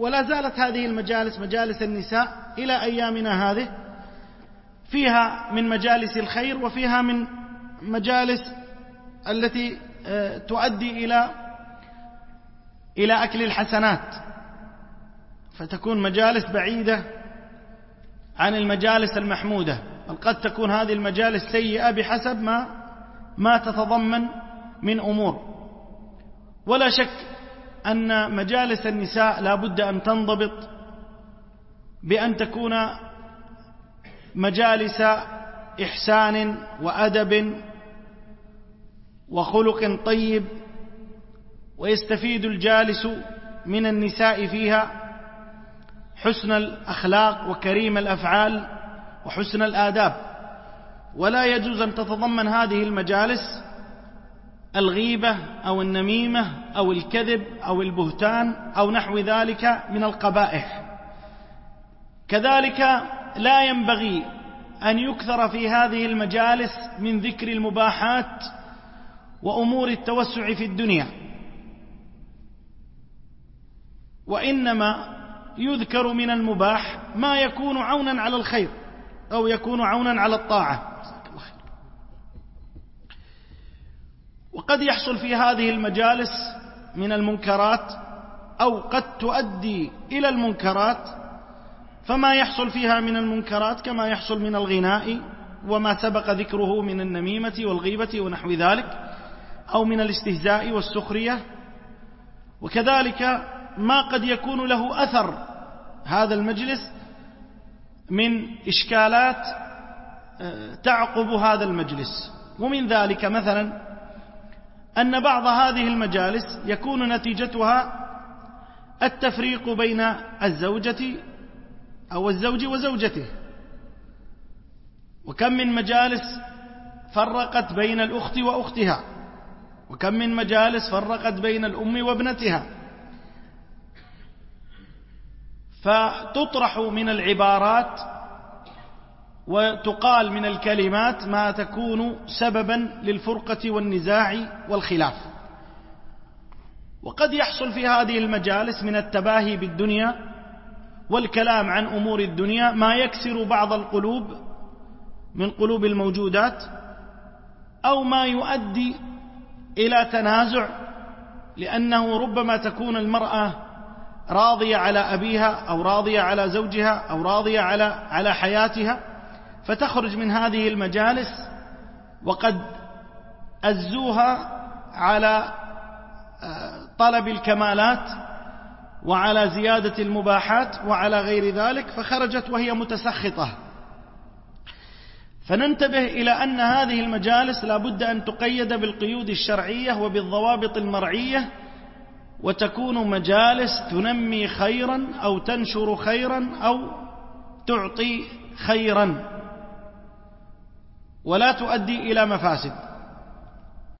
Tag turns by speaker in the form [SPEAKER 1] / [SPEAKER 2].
[SPEAKER 1] ولا زالت هذه المجالس مجالس النساء إلى أيامنا هذه، فيها من مجالس الخير وفيها من مجالس التي تؤدي إلى أكل الحسنات، فتكون مجالس بعيدة عن المجالس المحمودة، بل قد تكون هذه المجالس سيئة بحسب ما تتضمن من أمور. ولا شك أن مجالس النساء لا بد أن تنضبط بأن تكون مجالس إحسان وأدب وخلق طيب، ويستفيد الجالس من النساء فيها حسن الأخلاق وكريم الأفعال وحسن الآداب. ولا يجوز أن تتضمن هذه المجالس الغيبة أو النميمة أو الكذب أو البهتان أو نحو ذلك من القبائح. كذلك لا ينبغي أن يكثر في هذه المجالس من ذكر المباحات وأمور التوسع في الدنيا، وإنما يذكر من المباح ما يكون عونا على الخير أو يكون عونا على الطاعة. وقد يحصل في هذه المجالس من المنكرات أو قد تؤدي إلى المنكرات، فما يحصل فيها من المنكرات كما يحصل من الغناء وما سبق ذكره من النميمة والغيبة ونحو ذلك، أو من الاستهزاء والسخرية. وكذلك ما قد يكون له أثر هذا المجلس من إشكالات تعقب هذا المجلس. ومن ذلك مثلا أن بعض هذه المجالس يكون نتيجتها التفريق بين الزوجة أو الزوج وزوجته، وكم من مجالس فرقت بين الأخت وأختها، وكم من مجالس فرقت بين الأم وابنتها، فتطرح من العبارات وتقال من الكلمات ما تكون سببا للفرقة والنزاع والخلاف. وقد يحصل في هذه المجالس من التباهي بالدنيا والكلام عن أمور الدنيا ما يكسر بعض القلوب من قلوب الموجودات، أو ما يؤدي إلى تنازع، لأنه ربما تكون المرأة راضية على أبيها أو راضية على زوجها أو راضية على حياتها، فتخرج من هذه المجالس وقد أزوها على طلب الكمالات وعلى زيادة المباحات وعلى غير ذلك، فخرجت وهي متسخطة. فننتبه إلى أن هذه المجالس لا بد أن تقيد بالقيود الشرعية وبالضوابط المرعية، وتكون مجالس تنمي خيرا أو تنشر خيرا أو تعطي خيرا، ولا تؤدي إلى مفاسد.